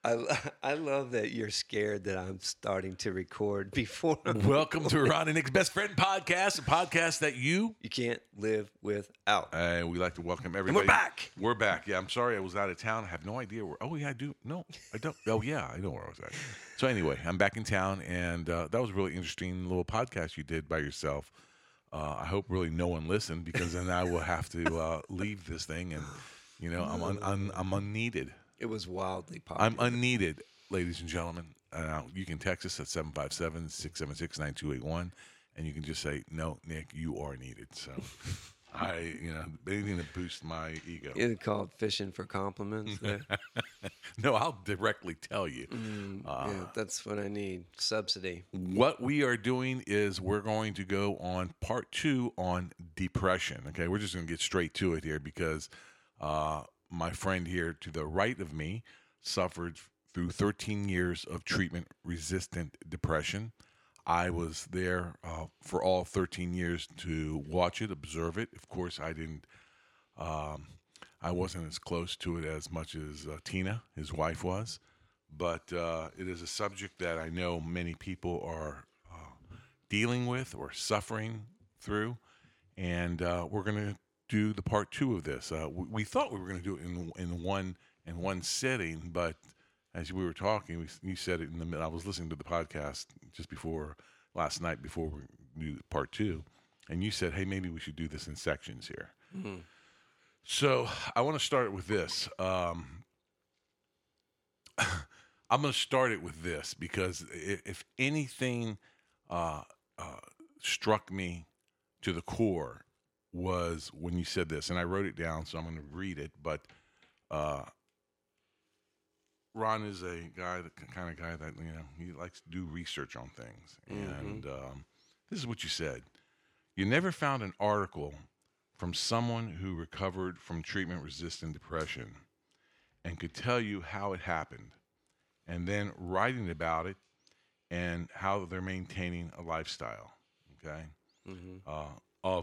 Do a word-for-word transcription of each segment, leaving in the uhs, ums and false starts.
I, I love that you're scared that I'm starting to record before. Welcome to Ron and Nick's Best Friend Podcast, a podcast that you You can't live without. Uh, we like to welcome everybody. And we're back. We're back. Yeah, I'm sorry I was out of town. I have no idea where. Oh, yeah, I do. No, I don't. Oh, yeah, I know where I was at. So anyway, I'm back in town, and uh, that was a really interesting little podcast you did by yourself. Uh, I hope really no one listened, because then I will have to uh, leave this thing, and you know I'm un, un, I'm unneeded. It was wildly popular. I'm unneeded, ladies and gentlemen. Uh, you can text us at seven five seven, six seven six, nine two eight one, and you can just say, no, Nick, you are needed. So I, you know, anything to boost my ego. It's called fishing for compliments there. No, I'll directly tell you. Mm, uh, yeah, that's what I need. Subsidy. What we are doing is we're going to go on part two on depression. Okay, we're just going to get straight to it here, because uh, my friend here to the right of me suffered through thirteen years of treatment-resistant depression. I was there uh, for all thirteen years to watch it, observe it. Of course, I didn't. Um, I wasn't as close to it as much as uh, Tina, his wife, was. But uh, it is a subject that I know many people are uh, dealing with or suffering through, and uh, we're going to do the part two of this. Uh, we, we thought we were going to do it in in one in one sitting, but as we were talking, we, you said it in the middle. I was listening to the podcast just before last night, before we do part two, and you said, "Hey, maybe we should do this in sections here." Mm-hmm. So I want to start with this. Um, I'm going to start it with this, because if, if anything uh, uh, struck me to the core was when you said this, and I wrote it down, so I'm going to read it. But uh, Ron is a guy, the kind of guy that, you know, he likes to do research on things. Mm-hmm. And um, this is what you said. You never found an article from someone who recovered from treatment-resistant depression and could tell you how it happened, and then writing about it and how they're maintaining a lifestyle, okay, mm-hmm. uh, of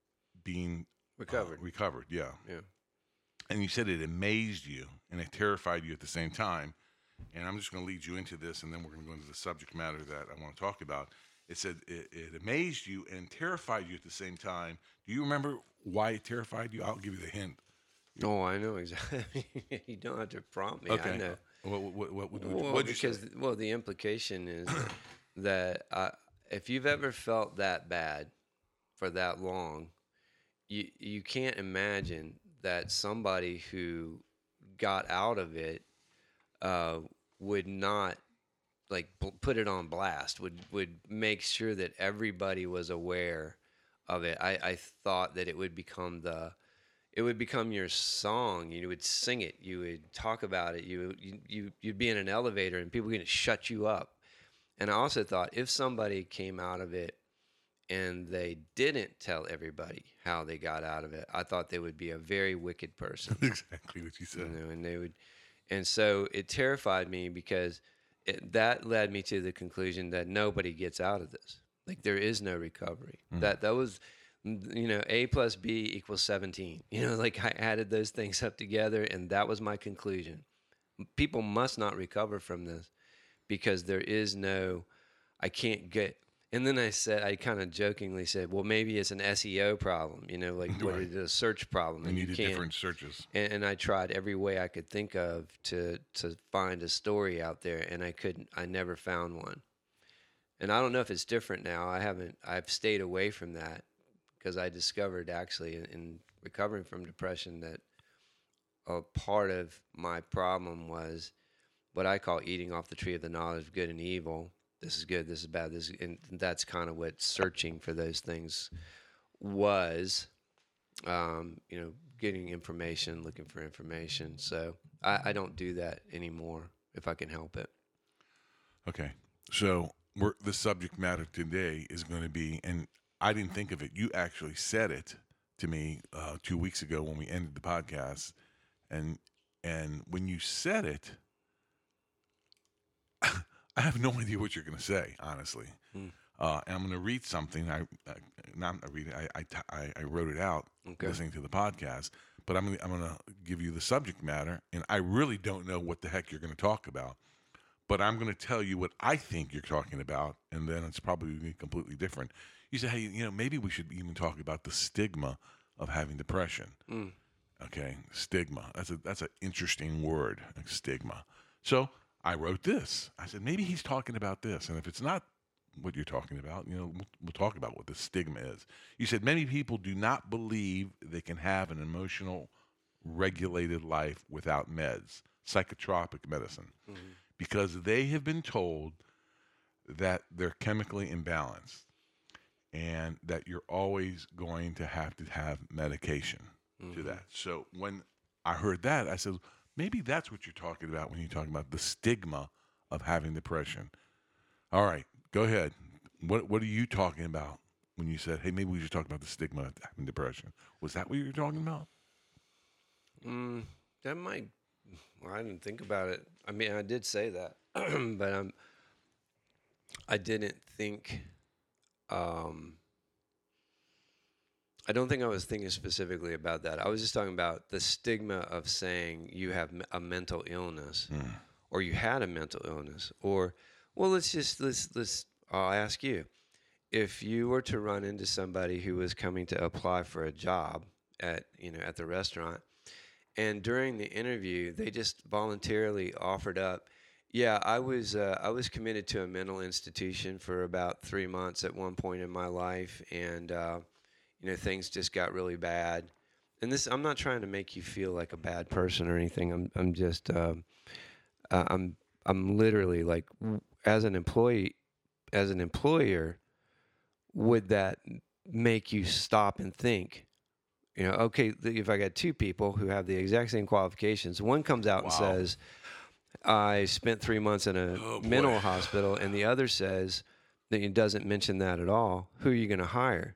being recovered. Uh, recovered, yeah. Yeah. And you said it amazed you and it terrified you at the same time. And I'm just going to lead you into this, and then we're going to go into the subject matter that I want to talk about. It said it, it amazed you and terrified you at the same time. Do you remember why it terrified you? I'll give you the hint. Oh, I know exactly. You don't have to prompt me. Okay. I know. What, what, what, what, well, what'd you because say? well, the implication is that uh, if you've ever felt that bad for that long, you you can't imagine that somebody who got out of it uh, would not like put it on blast. Would would make sure that everybody was aware of it. I, I thought that it would become the It would become your song. You would sing it. You would talk about it. You you, you you'd be in an elevator and people were going to shut you up. And I also thought if somebody came out of it and they didn't tell everybody how they got out of it, I thought they would be a very wicked person. Exactly what you said. You know, and they would, and so it terrified me because it, that led me to the conclusion that nobody gets out of this. Like there is no recovery. Mm. That that was. You know, A plus B equals seventeen. You know, like I added those things up together, and that was my conclusion. People must not recover from this because there is no, I can't get. And then I said, I kind of jokingly said, well, maybe it's an S E O problem, you know, like right. what is it, a search problem. And you you did can't. different searches. And, and I tried every way I could think of to to find a story out there, and I couldn't, I never found one. And I don't know if it's different now. I haven't, I've stayed away from that. Because I discovered actually in, in recovering from depression that a part of my problem was what I call eating off the tree of the knowledge of good and evil. This is good, this is bad, this is, and that's kind of what searching for those things was. Um, you know, getting information, looking for information. So I, I don't do that anymore if I can help it. Okay, so we're, the subject matter today is going to be, and I didn't think of it. You actually said it to me uh, two weeks ago when we ended the podcast, and and when you said it, I have no idea what you're going to say, honestly. Mm. Uh, and I'm going to read something. I, I not read it. I, I I wrote it out okay. listening to the podcast. but I'm gonna, I'm going to give you the subject matter, and I really don't know what the heck you're going to talk about. But I'm going to tell you what I think you're talking about, and then it's probably gonna be completely different. You say, hey, you know, maybe we should even talk about the stigma of having depression. Mm. Okay, stigma. That's a that's an interesting word, like stigma. So I wrote this. I said maybe he's talking about this, and if it's not what you're talking about, you know, we'll, we'll talk about what the stigma is. You said many people do not believe they can have an emotional, regulated life without meds, psychotropic medicine, Mm-hmm. because they have been told that they're chemically imbalanced and that you're always going to have to have medication Mm-hmm. to that. So when I heard that, I said, maybe that's what you're talking about when you're talking about the stigma of having depression. All right, go ahead. What What are you talking about when you said, hey, maybe we should talk about the stigma of having depression? Was that what you were talking about? Mm, that might. Well, I didn't think about it. I mean, I did say that, but I'm. I didn't think. Um, I don't think I was thinking specifically about that. I was just talking about the stigma of saying you have me- a mental illness, Mm. or you had a mental illness, or well, let's just let's let's. I'll ask you, if you were to run into somebody who was coming to apply for a job at you know at the restaurant, and during the interview they just voluntarily offered up, yeah, I was uh, I was committed to a mental institution for about three months at one point in my life, and uh, you know things just got really bad. And this, I'm not trying to make you feel like a bad person or anything. I'm I'm just um, uh, I'm I'm literally like, w- as an employee, as an employer, would that make you stop and think? You know, okay, th- if I got two people who have the exact same qualifications, one comes out and Wow. says, I spent three months in a Oh, boy. mental hospital, and the other says that it doesn't mention that at all, who are you going to hire?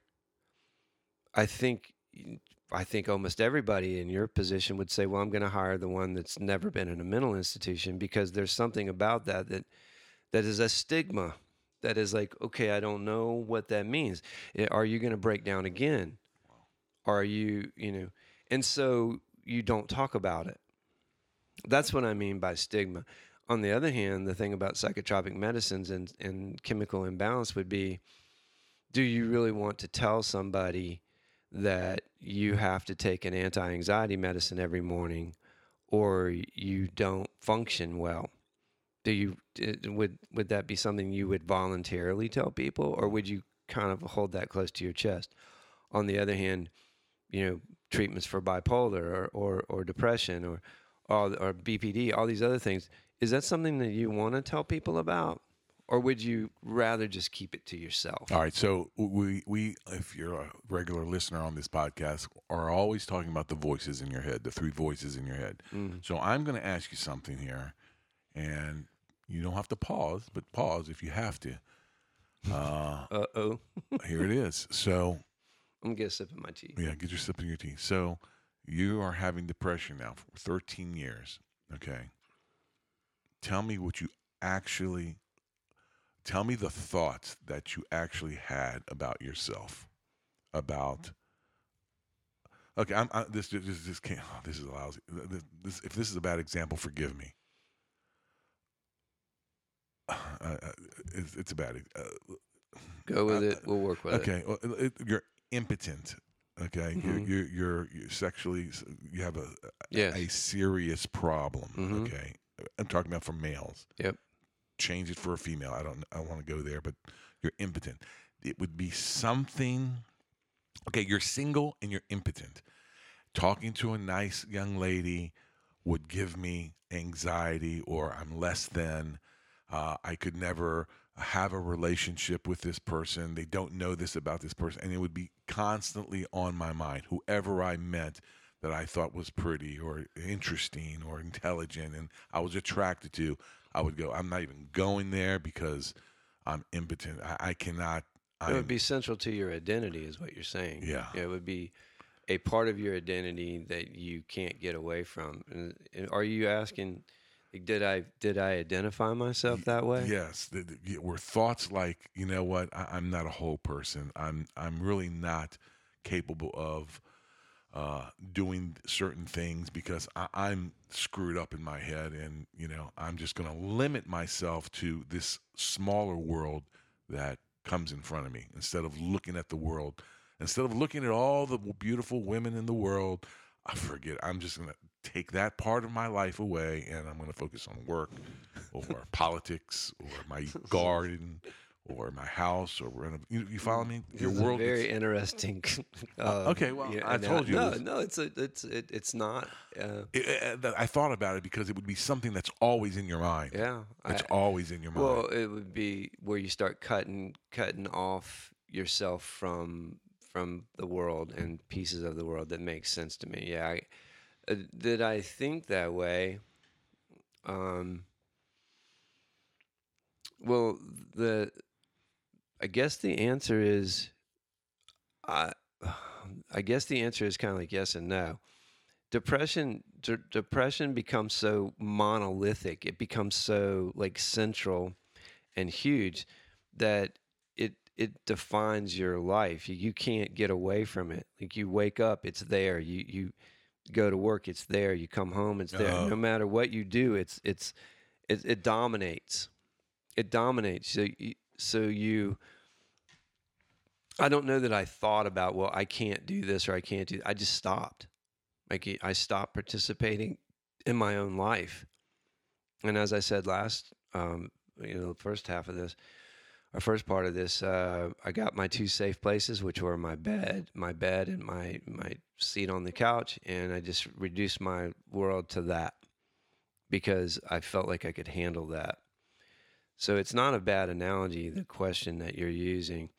I think I think almost everybody in your position would say, well, I'm going to hire the one that's never been in a mental institution, because there's something about that that that is a stigma. That is like, okay, I don't know what that means. Eh, Are you going to break down again? Are you, you know, and so you don't talk about it. That's what I mean by stigma. On the other hand, the thing about psychotropic medicines and, and chemical imbalance would be, do you really want to tell somebody that you have to take an anti-anxiety medicine every morning, or you don't function well? Do you d- would would that be something you would voluntarily tell people, or would you kind of hold that close to your chest? On the other hand, you know, treatments for bipolar or or, or depression or, or or B P D, all these other things, is that something that you want to tell people about, or would you rather just keep it to yourself? All right, so we we if you're a regular listener on this podcast, are always talking about the voices in your head, the three voices in your head. Mm. So I'm going to ask you something here, and you don't have to pause, but pause if you have to. Uh, Uh oh. here it is. So I'm gonna get a sip of my tea. yeah, get your sip of your tea. So you are having depression now for thirteen years. Okay, tell me what you actually. Tell me the thoughts that you actually had about yourself, about. Okay, I'm I, this this this can't. Oh, this is a lousy. This, this, if this is a bad example, forgive me. Uh, uh, it's, it's a bad. Uh, Go with uh, it. We'll work with okay, well, it, you're impotent. Okay, Mhm. you're, you're you're you're sexually. You have a it. Yes. a serious problem. Mhm. Okay, I'm talking about for males. Yep. Change it for a female. I don't. I want to go there, but you're impotent. It would be something. Okay, you're single and you're impotent. Talking to a nice young lady would give me anxiety, or I'm less than. Uh, I could never have a relationship with this person. They don't know this about this person, and it would be constantly on my mind. Whoever I met that I thought was pretty or interesting or intelligent, and I was attracted to, I would go. I'm not even going there because I'm impotent. I, I cannot. It I'm, would be central to your identity, is what you're saying. Yeah. It would be a part of your identity that you can't get away from. And, and are you asking, like, did I did I identify myself that way? Yes, the, the, yeah, were thoughts like, you know what? I, I'm not a whole person. I'm I'm really not capable of uh, doing certain things because I, I'm screwed up in my head, and you know I'm just going to limit myself to this smaller world that comes in front of me instead of looking at the world, instead of looking at all the beautiful women in the world. I forget. I'm just going to take that part of my life away, and I'm going to focus on work, or politics, or my garden, or my house, or renov- you, you follow me? Your This is a world. very That's, interesting. uh, Um, okay, well, yeah, I and, uh, told you. it no, was- no, it's a, it's it, it's not. Uh, it- it- I thought about it because it would be something that's always in your mind. yeah, It's I, always in your mind. well, it would be where you start cutting cutting off yourself from from the world and pieces of the world that makes sense to me. Yeah, I, uh, did I think that way? Um, well, the I guess the answer is I. I guess the answer is kind of like yes and no. Depression, de- depression becomes so monolithic. It becomes so like central and huge that it it defines your life. You, you can't get away from it. Like you wake up, it's there. You you go to work, it's there. You come home, it's there. Uh, No matter what you do, it's it's it, it dominates. It dominates. So you, so you. I don't know that I thought about, well, I can't do this or I can't do. I just stopped. Like I stopped participating in my own life. And as I said last, um, you know, the first half of this, or first part of this, uh, I got my two safe places, which were my bed, my bed, and my my seat on the couch, and I just reduced my world to that because I felt like I could handle that. So it's not a bad analogy. The question that you're using,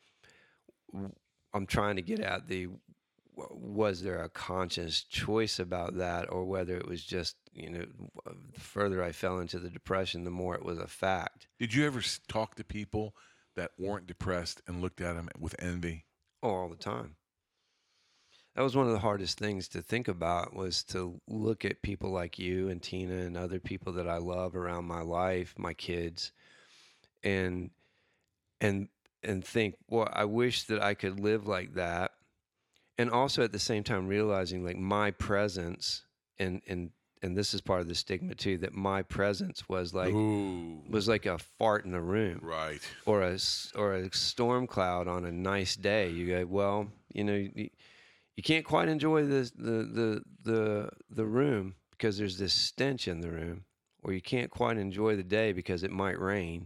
I'm trying to get at the was there a conscious choice about that, or whether it was just, you know, the further I fell into the depression, the more it was a fact. Did you ever s- talk to people that weren't depressed and looked at them with envy? Oh, all the time. That was one of the hardest things to think about, was to look at people like you and Tina and other people that I love around my life, my kids, and and and think, well, I wish that I could live like that. And also at the same time realizing like my presence, and and and this is part of the stigma too, that my presence was like Ooh, was like a fart in the room, right. or a s- or a storm cloud on a nice day. You go, well, you know, you, you can't quite enjoy the the the the the room because there's this stench in the room, or you can't quite enjoy the day because it might rain.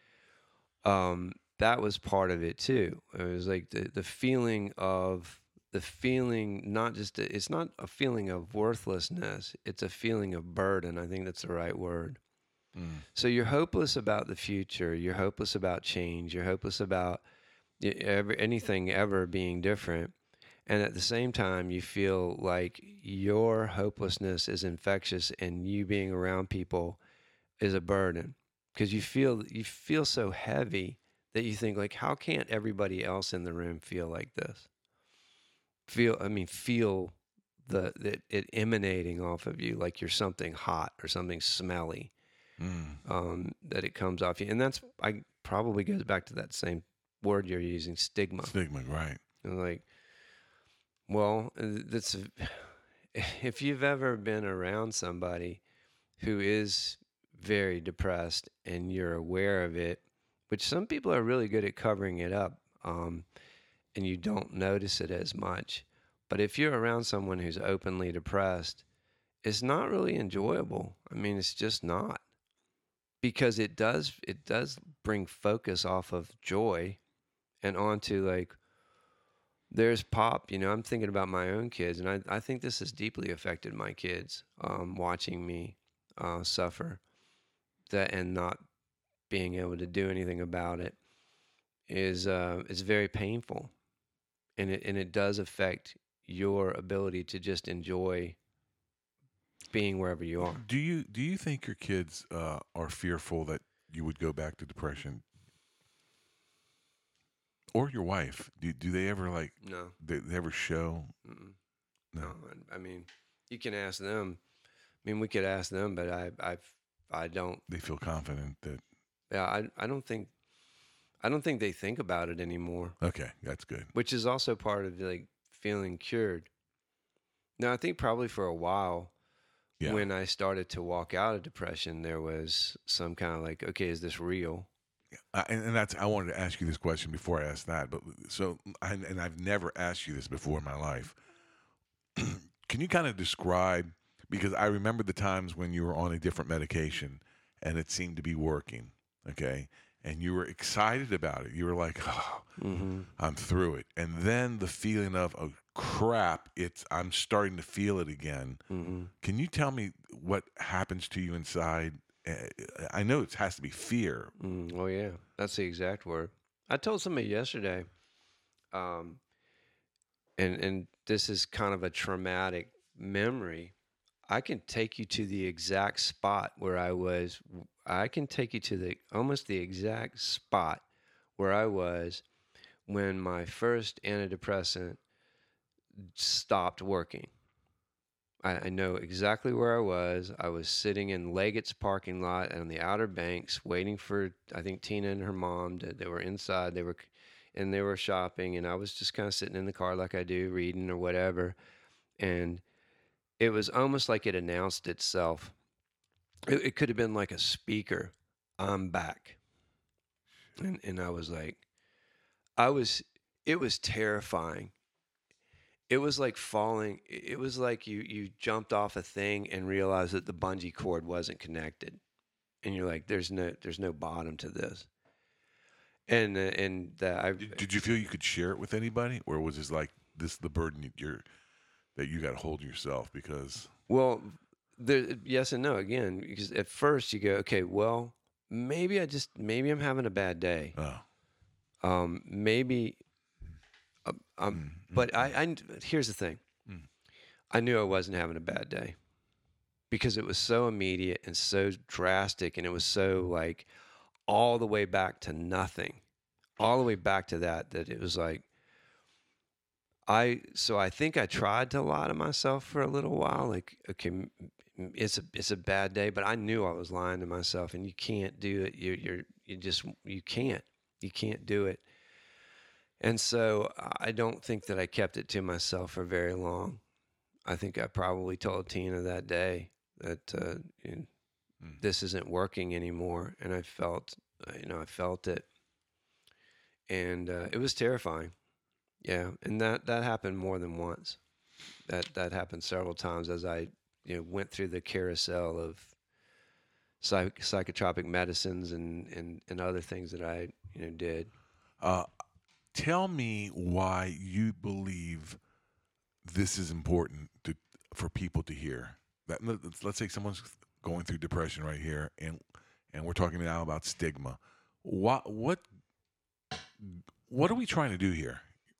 Um, that was part of it too. It was like the the feeling of the feeling, not just a, it's not a feeling of worthlessness, it's a feeling of burden. I think that's the right word. Mm. So you're hopeless about the future, you're hopeless about change, you're hopeless about y- ever, anything ever being different, and at the same time you feel like your hopelessness is infectious and you being around people is a burden, because you feel you feel so heavy that you think like, how can't everybody else in the room feel like this? Feel, I mean, feel the, the it emanating off of you like you're something hot or something smelly, Mm. um, that it comes off you, and that's I probably goes back to that same word you're using, stigma. Stigma, right. And like, well, uh, that's if you've ever been around somebody who is very depressed and you're aware of it, which some people are really good at covering it up, um, and you don't notice it as much. But if you're around someone who's openly depressed, it's not really enjoyable. I mean, it's just not, because it does it does bring focus off of joy and onto like, there's pop. You know, I'm thinking about my own kids, and I, I think this has deeply affected my kids, um, watching me uh, suffer that and not being able to do anything about it is uh, is very painful, and it and it does affect your ability to just enjoy being wherever you are. Do you do you think your kids uh, are fearful that you would go back to depression, or your wife? Do do they ever like No, they, they ever show? mm-mm, No. no. I, I mean, you can ask them. I mean, we could ask them, but I I I don't. They feel confident that Yeah, I I don't think I don't think they think about it anymore, okay, that's good. which is also part of like feeling cured. No, I think probably for a while Yeah. when I started to walk out of depression, there was some kind of like, okay, is this real? Uh, and, and that's I wanted to ask you this question before I asked that, but so I, and I've never asked you this before in my life. Can you kind of describe, because I remember the times when you were on a different medication and it seemed to be working, okay, and you were excited about it. You were like, oh, Mm-hmm. I'm through it, and then the feeling of, oh crap, it's I'm starting to feel it again. Mm-hmm. Can you tell me what happens to you inside? Uh, I know it has to be fear. Mm, oh yeah, that's the exact word. I told somebody yesterday, um, and and this is kind of a traumatic memory. I can take you to the exact spot where I was. I can take you to the almost the exact spot where I was when my first antidepressant stopped working. I, I know exactly where I was. I was sitting in Leggett's parking lot on the Outer Banks, waiting for I think Tina and her mom. To, they were inside. They were, and they were shopping, and I was just kind of sitting in the car like I do, reading or whatever. And it was almost like it announced itself. It, it could have been like a speaker. I'm back, and and I was like, I was. It was terrifying. It was like falling. It was like you you jumped off a thing and realized that the bungee cord wasn't connected, and you're like, "There's no there's no bottom to this." And uh, and that I Did, did you feel you could share it with anybody, or was this like this the burden that you're that you got to hold yourself because? well, there yes and no again because at first you go, "Okay, well, maybe I just maybe I'm having a bad day. Oh, Um, maybe." Uh, um, mm, mm, but I, I here's the thing. mm. I knew I wasn't having a bad day because it was so immediate and so drastic, and it was so like all the way back to nothing, all the way back to that, that it was like, I, so I think I tried to lie to myself for a little while. Like, okay, m- m- it's a, it's a bad day, but I knew I was lying to myself, and you can't do it. You're, you're, you just, you can't, you can't do it. And so I don't think that I kept it to myself for very long. I think I probably told Tina that day that, uh, you know, Mm. this isn't working anymore. And I felt, uh, you know, I felt it, and uh, it was terrifying. Yeah, and that that happened more than once. That that happened several times as I, you know, went through the carousel of psych- psychotropic medicines and, and and other things that I, you know, did. Uh, tell me why you believe this is important to for people to hear. That let's, let's say someone's going through depression right here, and and we're talking now about stigma. What what what are we trying to do here?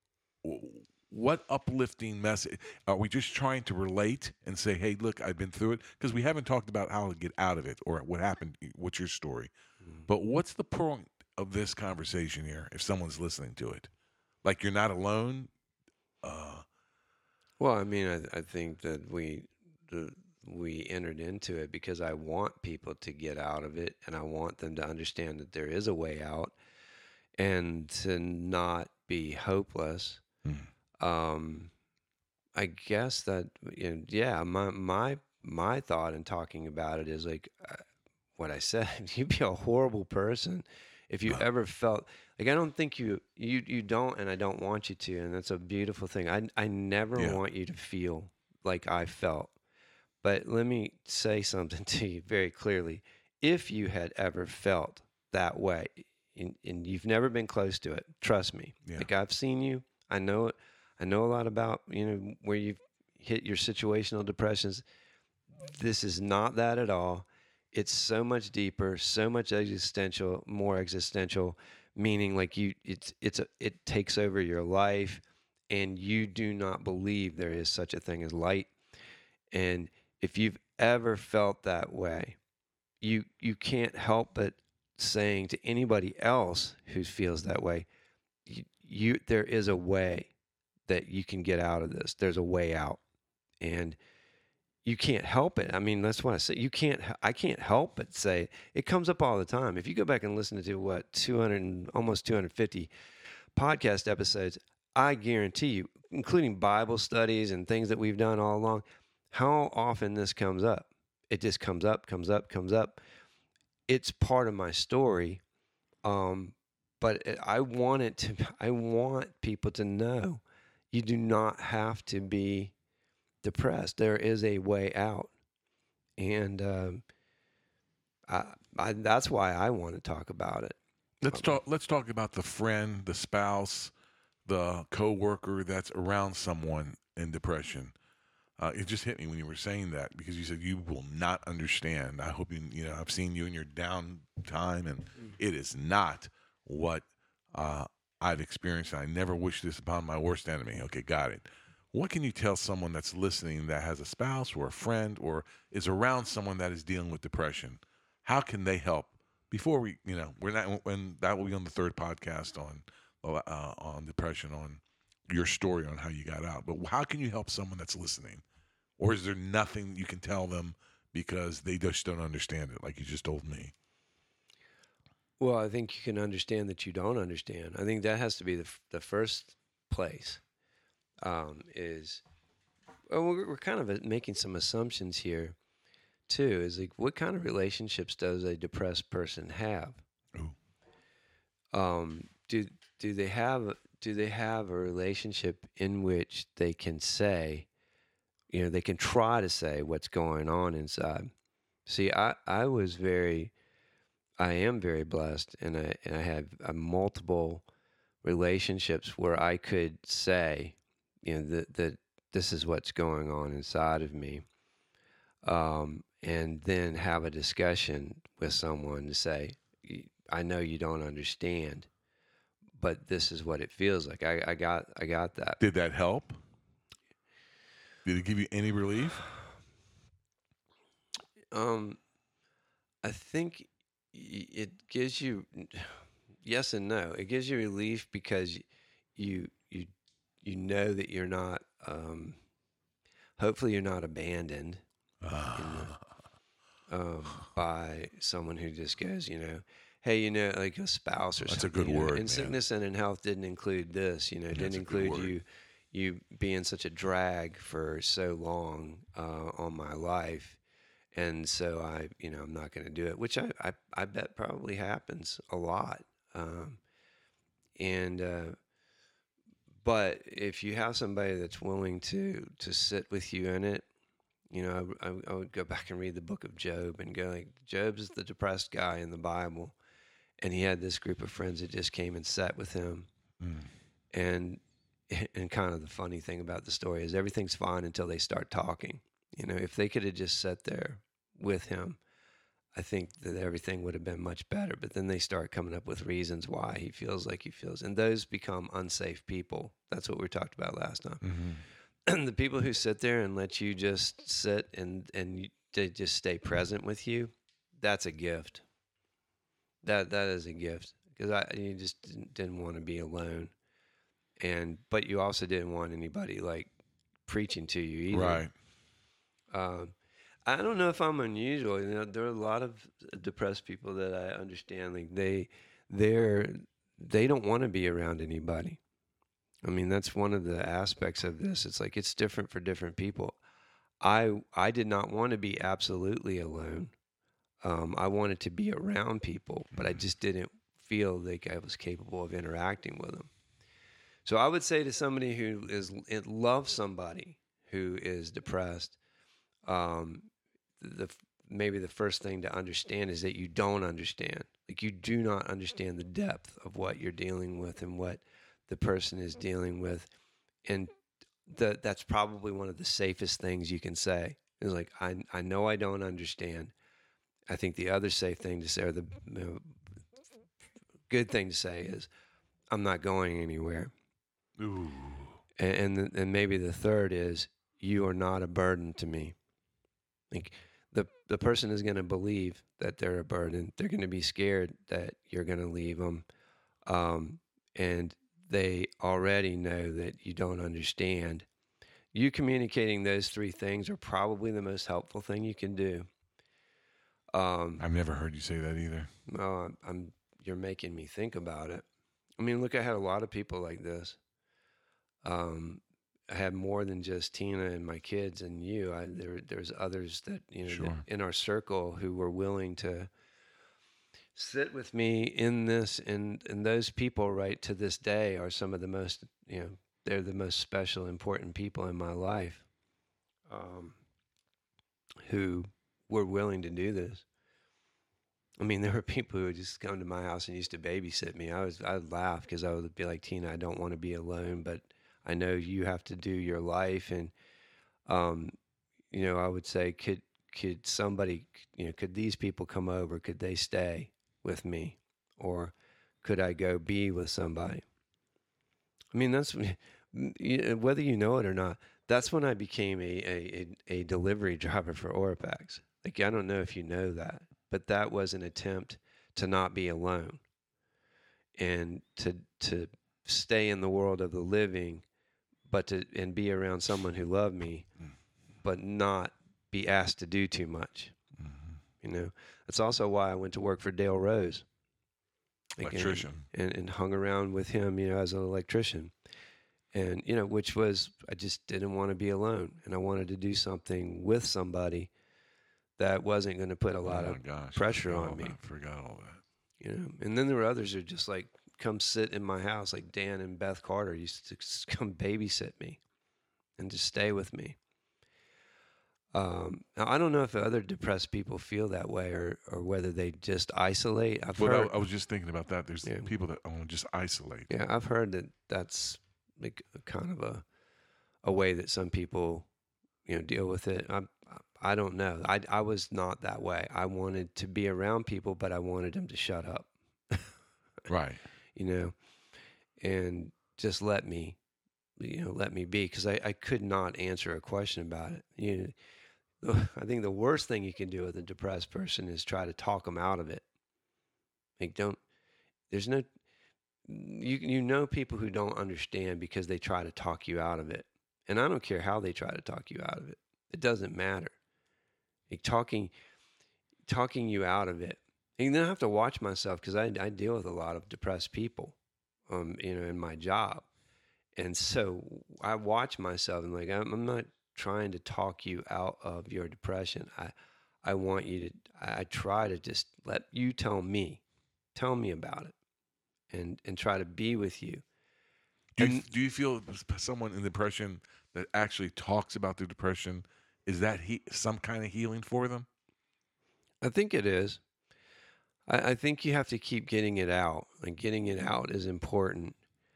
What uplifting message are we just trying to relate and say, "Hey, look, I've been through it"? Because we haven't talked about how to get out of it or what happened. What's your story? Mm. But what's the point of this conversation here? If someone's listening to it, like you're not alone. Uh, Well, I mean, I I think that we the, we entered into it because I want people to get out of it, and I want them to understand that there is a way out, and to not be hopeless. mm, Um, I guess that, you know, yeah, my my my thought in talking about it is like, uh, what I said. You'd be a horrible person if you uh, ever felt like, I don't think you you you don't, and I don't want you to, and that's a beautiful thing. I I never yeah. want you to feel like I felt. But let me say something to you very clearly. If you had ever felt that way, and, and you've never been close to it, trust me. Yeah. Like, I've seen you. I know it. I know a lot about, you know, where you've hit your situational depressions. This is not that at all. It's so much deeper, so much existential, more existential, meaning like you, it's it's a, it takes over your life, and you do not believe there is such a thing as light. And if you've ever felt that way, you you can't help but saying to anybody else who feels that way, you, you there is a way that you can get out of this. There's a way out, and you can't help it. I mean, that's what I say. You can't. I can't help but say it comes up all the time. If you go back and listen to what two hundred, almost two hundred fifty podcast episodes, I guarantee you, including Bible studies and things that we've done all along, how often this comes up. It just comes up, comes up, comes up. It's part of my story. Um, but it, I want it to, I want people to know you do not have to be depressed. There is a way out. And um, I, I, that's why I want to talk about it. Let's talk. Let's talk about the friend, the spouse, the coworker that's around someone in depression. Uh, it just hit me when you were saying that because you said you will not understand. I hope you. You know, I've seen you in your down time, and it is not what uh, I've experienced. I never wish this upon my worst enemy. Okay, got it. What can you tell someone that's listening that has a spouse or a friend or is around someone that is dealing with depression? How can they help? Before we, you know, we're not, when that will be on the third podcast on, uh, on depression, on your story on how you got out. But how can you help someone that's listening? Or is there nothing you can tell them because they just don't understand it, like you just told me? Well, I think you can understand that you don't understand. I think that has to be the f- the first place. Um, is well, we're, we're kind of making some assumptions here. Too is like, what kind of relationships does a depressed person have? Ooh. Um, do do they have do they have a relationship in which they can say, you know, they can try to say what's going on inside? See, I I was very, I am very blessed, and I and I have uh, multiple relationships where I could say, you know, that that this is what's going on inside of me. Um, and then have a discussion with someone to say, I know you don't understand, but this is what it feels like. I, I got I got that. Did that help? Did it give you any relief? Um, I think it gives you yes and no. It gives you relief because you you you know that you're not. Um, hopefully, you're not abandoned. Uh. In the, Um, by someone who just goes, you know, hey, you know, like a spouse or That's something. a good you know, word, in man. sickness and in health didn't include this, you know, That's didn't a good include word. you you being such a drag for so long uh, on my life. And so I, you know, I'm not going to do it, which I, I, I bet probably happens a lot. Um, and, uh, but if you have somebody that's willing to, to sit with you in it, you know, I, I, I would go back and read the book of Job and go like, Job's the depressed guy in the Bible, and he had this group of friends that just came and sat with him. Mm. And and kind of the funny thing about the story is everything's fine until they start talking. You know, if they could have just sat there with him, I think that everything would have been much better. But then they start coming up with reasons why he feels like he feels, and those become unsafe people. That's what we talked about last time. Mm-hmm. The people who sit there and let you just sit and and you, they just stay present with you, that's a gift. That that is a gift because I you just didn't, didn't want to be alone, and but you also didn't want anybody like preaching to you either. Right. Um, I don't know if I'm unusual. You know, there are a lot of depressed people that I understand. Like they they're they don't want to be around anybody. I mean, that's one of the aspects of this. It's like it's different for different people. I I did not want to be absolutely alone. Um, I wanted to be around people, but I just didn't feel like I was capable of interacting with them. So I would say to somebody who is it loves somebody who is depressed, um, the maybe the first thing to understand is that you don't understand. Like you do not understand the depth of what you're dealing with and what the person is dealing with, and the, that's probably one of the safest things you can say. Is like I I know I don't understand. I think the other safe thing to say, or the you know, good thing to say, is I'm not going anywhere. Ooh. And and, and maybe the third is you are not a burden to me. Like the the person is going to believe that they're a burden. They're going to be scared that you're going to leave them, um, and they already know that you don't understand. You communicating those three things are probably the most helpful thing you can do. Um, I've never heard you say that either. well, I'm, I'm you're making me think about it. I mean, look, I had a lot of people like this. Um, I had more than just Tina and my kids and you. I, there, there's others that you know that Sure. in our circle who were willing to sit with me in this, and and those people, right to this day, are some of the most you know they're the most special, important people in my life, um, who were willing to do this. I mean, there were people who would just come to my house and used to babysit me. I was, I'd laugh because I would be like, Tina, I don't want to be alone, but I know you have to do your life. And, um, you know, I would say, could, could somebody, you know, could these people come over? Could they stay with me? Or could I go be with somebody? I mean, that's whether you know it or not. That's when I became a, a, a delivery driver for Orapax. Like, I don't know if you know that, but that was an attempt to not be alone and to to stay in the world of the living, but to and be around someone who loved me, but not be asked to do too much. Mm-hmm. You know, that's also why I went to work for Dale Rose, like, Electrician. and, and and hung around with him, you know, as an electrician. And, you know, which was, I just didn't want to be alone. And I wanted to do something with somebody that wasn't going to put a lot oh my of gosh, pressure I forgot on all me. That. Forgot all that. You know, and then there were others who just like come sit in my house, like Dan and Beth Carter used to just come babysit me and just stay with me. Um, now, I don't know if other depressed people feel that way, or, or whether they just isolate. I've Well, heard, I, I was just thinking about that. There's Yeah. people that want to just isolate. yeah, I've heard that that's like kind of a a way that some people, you know, deal with it. I I don't know. I I was not that way. I wanted to be around people, but I wanted them to shut up. Right. You know, and just let me, you know, let me be, because I, I could not answer a question about it. You know, I think the worst thing you can do with a depressed person is try to talk them out of it. Like, don't, there's no, you, you know, people who don't understand because they try to talk you out of it. And I don't care how they try to talk you out of it. It doesn't matter. Like, talking, talking you out of it. And then I have to watch myself because I, I deal with a lot of depressed people, um, you know, in my job. And so I watch myself and like, I'm, I'm not trying to talk you out of your depression. I, I want you to, I try to just let you tell me, tell me about it, and, and try to be with you. Do you, And do you feel someone in depression that actually talks about their depression, is that he, some kind of healing for them? I think it is. I, I think you have to keep getting it out. Like, getting it out is important.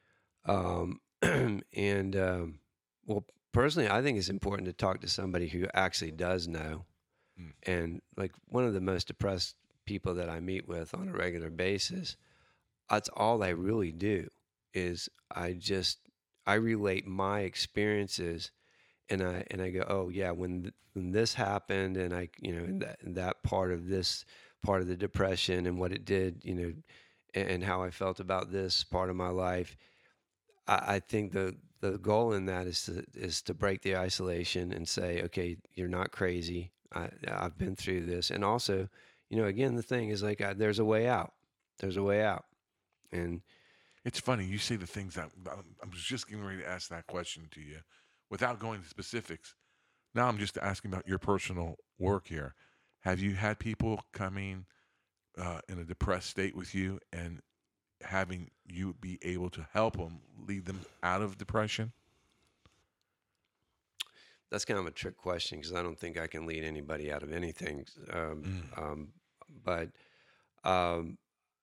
Um, and, um, well, personally, I think it's important to talk to somebody who actually does know. Mm. And like, one of the most depressed people that I meet with on a regular basis, that's all I really do is I just, I relate my experiences, and I, and I go, oh yeah, when, th- when this happened, and I, you know, and that, and that part of this part of the depression and what it did, you know, and, and how I felt about this part of my life. I, I think the the goal in that is to is to break the isolation and say, okay, you're not crazy. I, I've been through this, and also, you know, again, the thing is like, I, there's a way out. There's a way out, and It's funny you say the things that I was just getting ready to ask that question to you, without going into specifics. Now I'm just asking about your personal work here. Have you had people coming uh, in a depressed state with you and having you be able to help them lead them out of depression? that's kind of a trick question because I don't think I can lead anybody out of anything. Um, Mm. um, but um,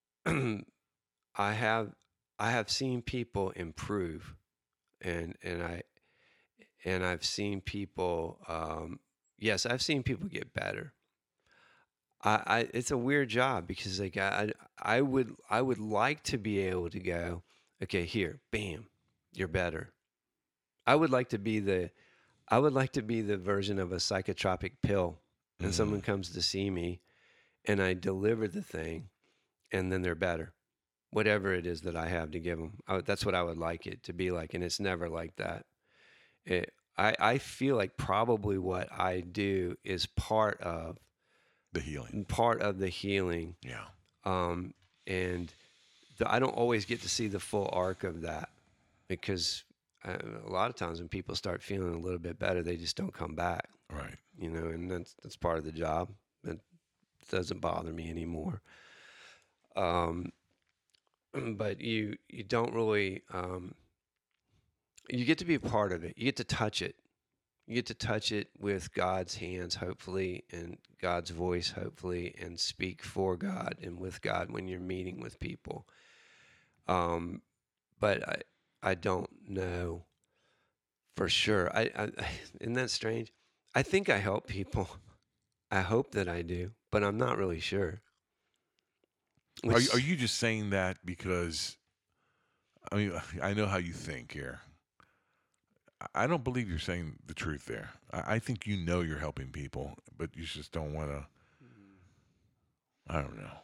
I have I have seen people improve, and and I and I've seen people. Um, yes, I've seen people get better. I, I it's a weird job because like I I would I would like to be able to go, okay, here, bam, you're better. I would like to be the I would like to be the version of a psychotropic pill, and Mm. someone comes to see me and I deliver the thing, and then they're better. Whatever it is that I have to give them. I, that's what I would like it to be like, and it's never like that. It, I I feel like probably what I do is part of The healing. part of the healing. Yeah. Um, and the, I don't always get to see the full arc of that because uh, a lot of times when people start feeling a little bit better, they just don't come back. Right. You know, and that's that's part of the job. It doesn't bother me anymore. Um, but you you don't really um, you get to be a part of it. You get to touch it. You get to touch it with God's hands, hopefully, and God's voice, hopefully, and speak for God and with God when you're meeting with people. Um, but I I don't know for sure. I, I isn't that strange? I think I help people. I hope that I do, but I'm not really sure. Are Which you- are you just saying that because I mean I know how you think here. I I don't believe you're saying the truth there. I, I think you know you're helping people, but you just don't want to. I don't know.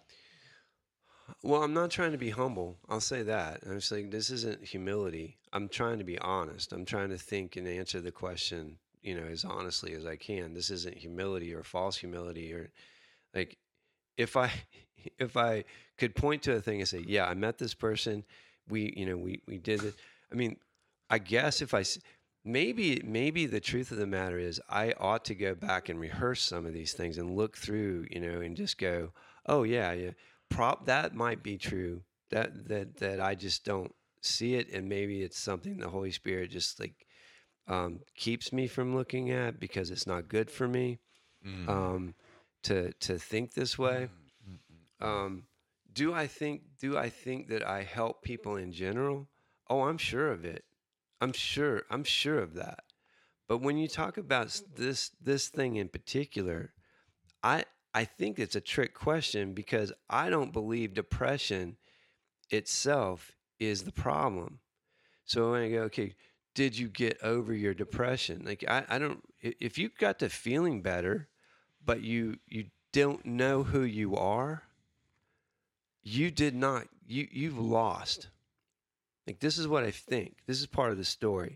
Well, I'm not trying to be humble. I'll say that. I'm just like, this isn't humility. I'm trying to be honest. I'm trying to think and answer the question, you know, as honestly as I can. This isn't humility or false humility or like if I if I could point to a thing and say, yeah, I met this person, we, you know, we we did it. I mean, I guess if I s- maybe maybe the truth of the matter is I ought to go back and rehearse some of these things and look through, you know, and just go, oh yeah, yeah, prop that might be true. That that that I just don't see it, and maybe it's something the Holy Spirit just like um, keeps me from looking at because it's not good for me Mm. um, to to think this way. Um, do I think do I think that I help people in general? Oh, I'm sure of it. I'm sure I'm sure of that. But when you talk about s- this this thing in particular, I I think it's a trick question because I don't believe depression itself is the problem. So when I go, okay, did you get over your depression? Like I, I don't i- if you got to feeling better, but you you don't know who you are, you did not you you've lost. Like this is what I think. This is part of the story.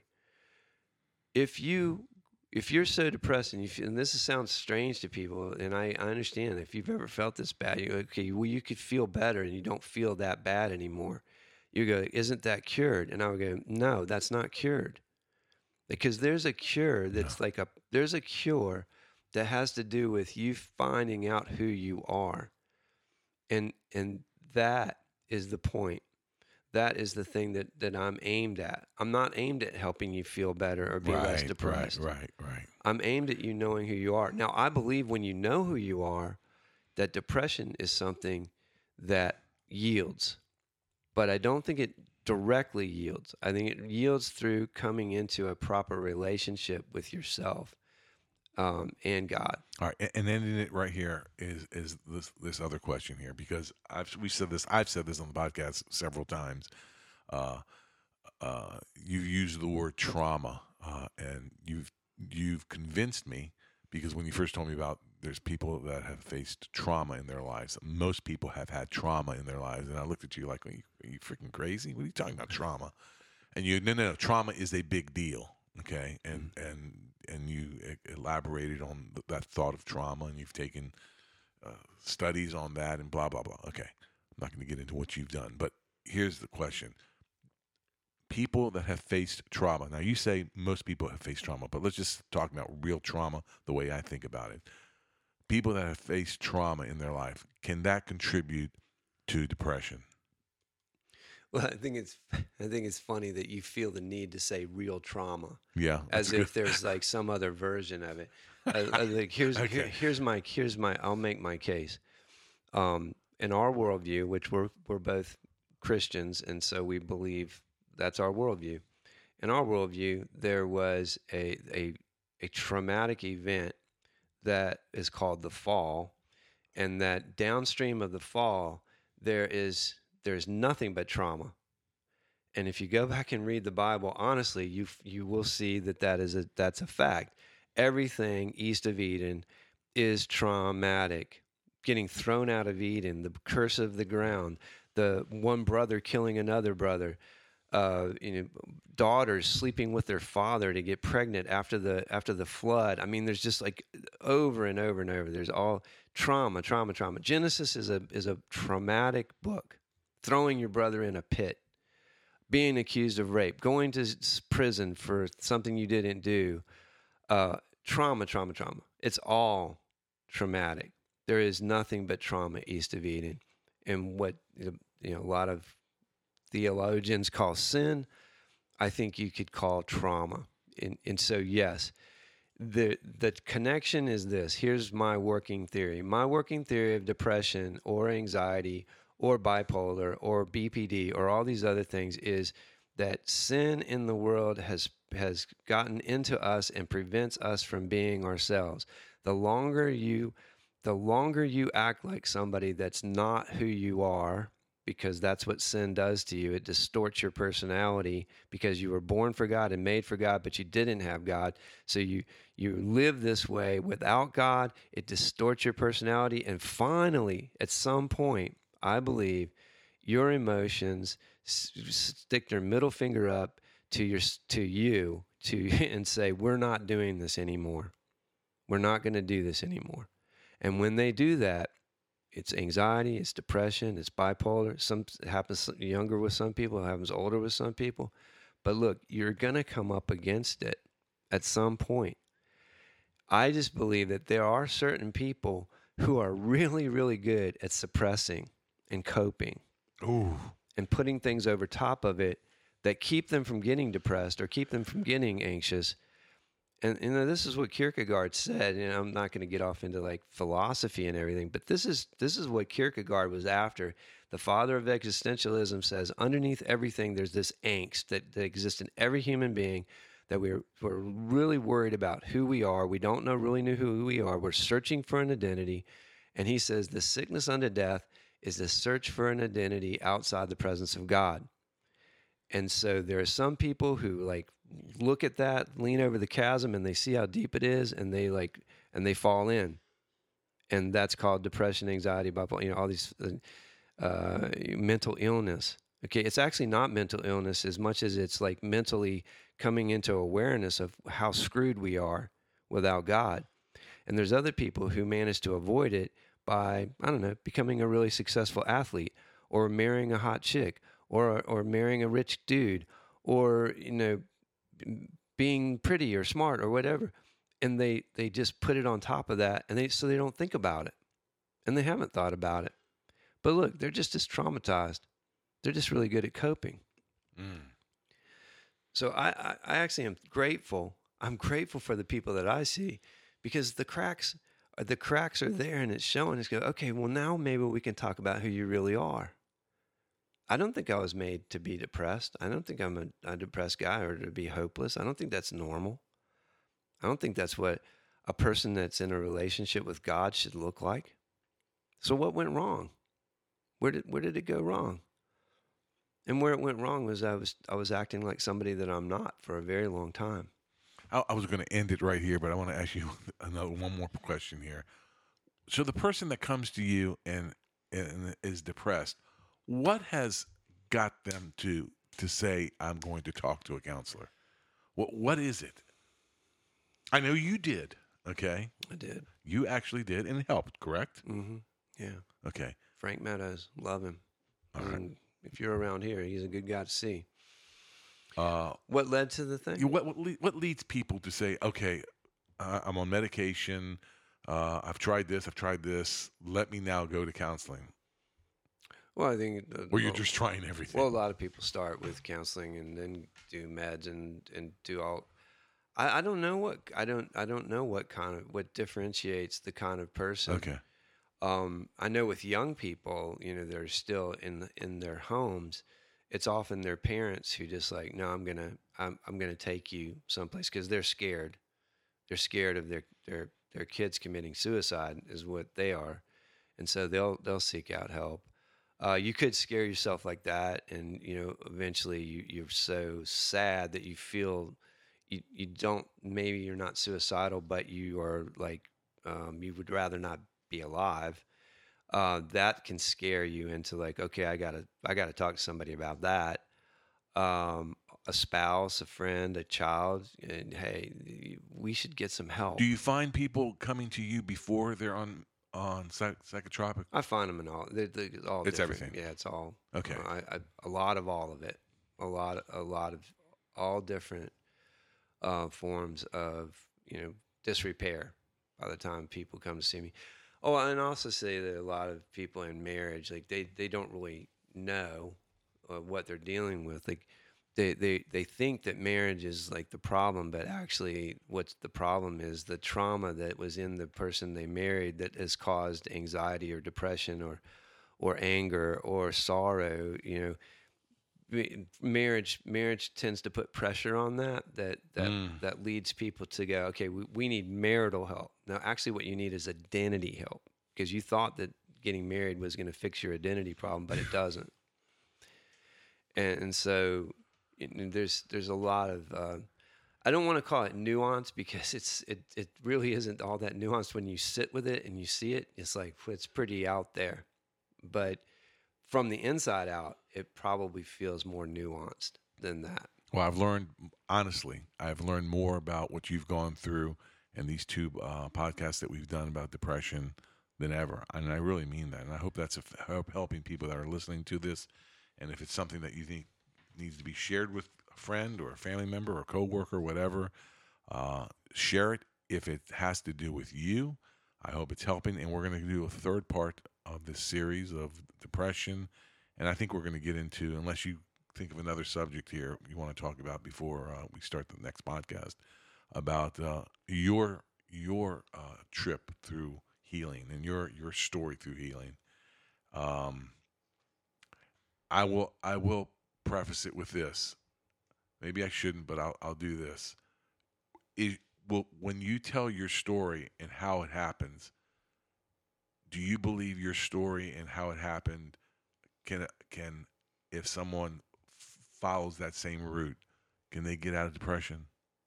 If you if you're so depressed and you feel, and this sounds strange to people, and I, I understand if you've ever felt this bad, you go, okay, well you could feel better and you don't feel that bad anymore. You go, isn't that cured? And I would go, no, that's not cured. Because there's a cure No. that's like a there's a cure that has to do with you finding out who you are. And and that is the point. That is the thing that that I'm aimed at. I'm not aimed at helping you feel better or be less Right. Right. depressed. Right. Right. I'm aimed at you knowing who you are. Now, I believe when you know who you are, that depression is something that yields, but I don't think it directly yields. I think it yields through coming into a proper relationship with yourself um, and God. All right, a- and ending it right here is is this this other question here because I've we said this I've said this on the podcast several times. Uh, uh, you've used the word trauma, uh, and you've you've convinced me because when you first told me about there's people that have faced trauma in their lives. Most people have had trauma in their lives, and I looked at you like, are you, are you freaking crazy? What are you talking about trauma? And you no no no trauma is a big deal, okay? And and and you e- elaborated on th- that thought of trauma, and you've taken uh, studies on that, and blah blah blah. Okay, I'm not going to get into what you've done, but here's the question: people that have faced trauma. Now you say most people have faced trauma, but let's just talk about real trauma the way I think about it. People that have faced trauma in their life, can that contribute to depression? Well, I think it's I think it's funny that you feel the need to say real trauma, Yeah, that's as good. if there's like some other version of it. Uh, uh, like here's here, Okay. here's my here's my I'll make my case. Um, in our worldview, which we're we're both Christians, and so we believe that's our worldview. In our worldview, there was a a a traumatic event that is called the fall, and that downstream of the fall, there is there's nothing but trauma. And if you go back and read the Bible, honestly, you you will see that that is a that's a fact. Everything east of Eden is traumatic. Getting thrown out of Eden, the curse of the ground, the one brother killing another brother, uh, you know, daughters sleeping with their father to get pregnant after the after the flood. I mean, there's just like over and over and over. There's all trauma, trauma, trauma. Genesis is a is a traumatic book. Throwing your brother in a pit, being accused of rape, going to s- prison for something you didn't do, uh, trauma, trauma, trauma. It's all traumatic. There is nothing but trauma east of Eden. And what you know, a lot of theologians call sin, I think you could call trauma. And, and so, yes, the the connection is this. Here's my working theory. My working theory of depression or anxiety or bipolar or B P D or all these other things is that sin in the world has has gotten into us and prevents us from being ourselves. The longer you the longer you act like somebody that's not who you are, because that's what sin does to you. It distorts your personality because you were born for God and made for God, but you didn't have God. So you you live this way without God. It distorts your personality. And finally, at some point, I believe your emotions s- stick their middle finger up to your to you to and say, "We're not doing this anymore. We're not going to do this anymore." And when they do that, it's anxiety, it's depression, it's bipolar. Some it happens younger with some people, it happens older with some people. But look, you're going to come up against it at some point. I just believe that there are certain people who are really, really good at suppressing and coping Ooh. and putting things over top of it that keep them from getting depressed or keep them from getting anxious. And you know, this is what Kierkegaard said, and I'm not going to get off into like philosophy and everything, but this is this is what Kierkegaard was after. The father of existentialism says, underneath everything, there's this angst that, that exists in every human being, that we're we're really worried about who we are. We don't know really know who we are. We're searching for an identity, and he says the sickness unto death is the search for an identity outside the presence of God. And so there are some people who like look at that, lean over the chasm, and they see how deep it is, and they like and they fall in, and that's called depression, anxiety, bipolar, you know, all these uh, mental illness. Okay, it's actually not mental illness as much as it's like mentally coming into awareness of how screwed we are without God. And there's other people who manage to avoid it by, I don't know, becoming a really successful athlete, or marrying a hot chick, or or marrying a rich dude, or you know, being pretty or smart or whatever. And they they just put it on top of that, and they so they don't think about it, and they haven't thought about it. But look, they're just as traumatized. They're just really good at coping. Mm. So I, I, I actually am grateful. I'm grateful for the people that I see, because the cracks the cracks are there, and it's showing. It's go, okay, well, now maybe we can talk about who you really are. I don't think I was made to be depressed. I don't think I'm a, a depressed guy or to be hopeless. I don't think that's normal. I don't think that's what a person that's in a relationship with God should look like. So what went wrong? Where did where did it go wrong? And where it went wrong was I was I was acting like somebody that I'm not for a very long time. I, I was going to end it right here, but I want to ask you another one more question here. So the person that comes to you and and is depressed, what has got them to to say, I'm going to talk to a counselor? What what is it? I know you did. Okay, I did. you actually did, and it helped. Correct? Mm-hmm. Yeah. Okay. Frank Meadows, love him. All I right. mean, if you're around here, he's a good guy to see. Uh, What led to the thing? you- what what, le- what leads people to say, okay, uh, I'm on medication. Uh, I've tried this. I've tried this. Let me now go to counseling. Well, I think. Uh, Or you're well, just trying everything. well, a lot of people start with counseling and then do meds and and do all. I, I don't know what I don't I don't know what kind of what differentiates the kind of person. Okay. Um, I know with young people, you know, they're still in in their homes. It's often their parents who just like, no, I'm gonna I'm I'm gonna take you someplace because they're scared. They're scared of their their their kids committing suicide is what they are, and so they'll they'll seek out help. Uh, you could scare yourself like that, and you know, eventually you, you're so sad that you feel you you don't maybe you're not suicidal, but you are like um, you would rather not be alive. Uh, that can scare you into like, okay, I gotta I gotta talk to somebody about that. Um, a spouse, a friend, a child, and hey, we should get some help. Do you find people coming to you before they're on on psych- psychotropic? I find them in all. They're, they're all It's different. everything. Yeah, it's all. Okay. Uh, I, I a lot of all of it. a lot, a lot of all different uh, forms of, you know, disrepair by the time people come to see me. Oh, and also say that a lot of people in marriage, like they, they don't really know uh, what they're dealing with. Like they, they, they think that marriage is like the problem, but actually what's the problem is the trauma that was in the person they married that has caused anxiety or depression or, or anger or sorrow. You know, marriage marriage tends to put pressure on that that that Mm. that leads people to go, okay, we, we need marital help. Now actually what you need is identity help, because you thought that getting married was going to fix your identity problem, but it doesn't. and, and so it, there's there's a lot of uh, I don't want to call it nuance, because it's it, it really isn't all that nuanced. When you sit with it and you see it, it's like it's pretty out there, but from the inside out, it probably feels more nuanced than that. Well, I've learned, honestly, I've learned more about what you've gone through in these two uh, podcasts that we've done about depression than ever. And I really mean that. And I hope that's a, help, helping people that are listening to this. And if it's something that you think needs to be shared with a friend or a family member or a coworker, whatever, uh, share it. If it has to do with you, I hope it's helping. And we're going to do a third part of this series of depression. And I think we're going to get into, unless you think of another subject here you want to talk about before uh, we start the next podcast, about uh, your your uh, trip through healing and your your story through healing. Um, I will I will preface it with this. Maybe I shouldn't, but I'll I'll do this. It, well, when you tell your story and how it happens, do you believe your story and how it happened can can if someone f- follows that same route, can they get out of depression?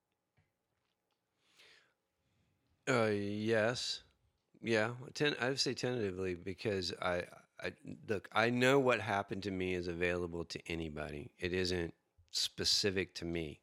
Uh, yes, yeah. Ten, I would say tentatively, because I, I look, I know what happened to me is available to anybody. It isn't specific to me.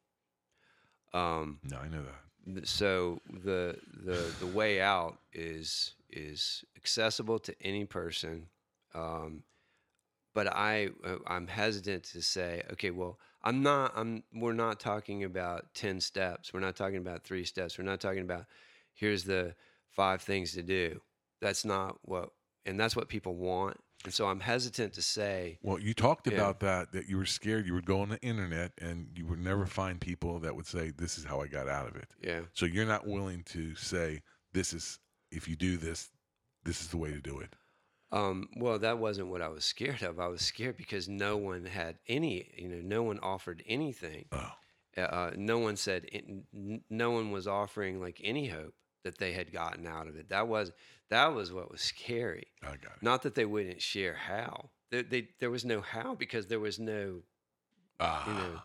Um, No, I know that. so the the the way out is is accessible to any person. Um, but I uh, I'm hesitant to say, okay, well, I'm not I'm we're not talking about ten steps. We're not talking about three steps. We're not talking about here's the five things to do. That's not what and that's what people want. And so I'm hesitant to say, Well, you talked yeah, about that, that you were scared you would go on the internet and you would never find people that would say, this is how I got out of it. yeah. So you're not willing to say, this is, if you do this, this is the way to do it. Um, well, that wasn't what I was scared of. I was scared because no one had any, you know, no one offered anything. Oh, Uh, uh, no one said, n- no one was offering like any hope that they had gotten out of it. That was that was what was scary. I got it. Not that they wouldn't share how. They, they, there was no how, because there was no, Ah.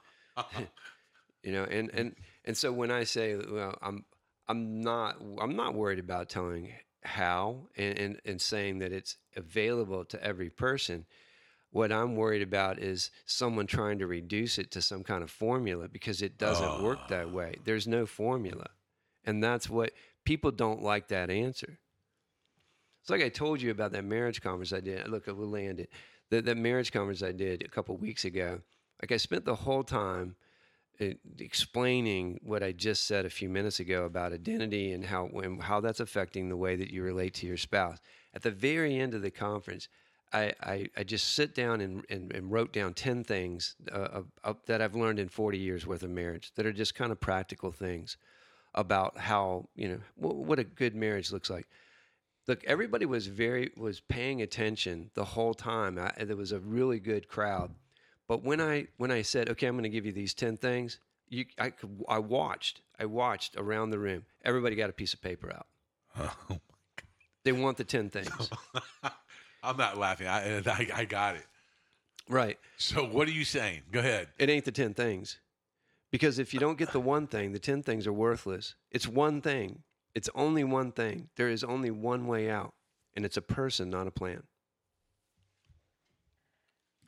you know, and, and, and so when I say, well, I'm, I'm not, I'm not worried about telling how and, and, and saying that it's available to every person. What I'm worried about is someone trying to reduce it to some kind of formula, because it doesn't work that way. There's no formula. And that's what people don't like, that answer. It's like I told you about that marriage conference I did. Look, we'll land it. That, that marriage conference I did a couple weeks ago. Like I spent the whole time uh, explaining what I just said a few minutes ago about identity and how and how that's affecting the way that you relate to your spouse. At the very end of the conference, I, I, I just sit down and, and, and wrote down ten things uh, of, of, that I've learned in forty years worth of marriage that are just kind of practical things about how, you know, what, what a good marriage looks like. Look, everybody was very was paying attention the whole time. I, there was a really good crowd. But when I when I said, okay, I'm going to give you these ten things, you I could, I watched I watched around the room. Everybody got a piece of paper out. Oh, my They want the ten things. I'm not laughing. I, I I got it. Right. So what are you saying? Go ahead. It ain't the ten things. Because if you don't get the one thing, the ten things are worthless. It's one thing. It's only one thing. There is only one way out, and it's a person, not a plan.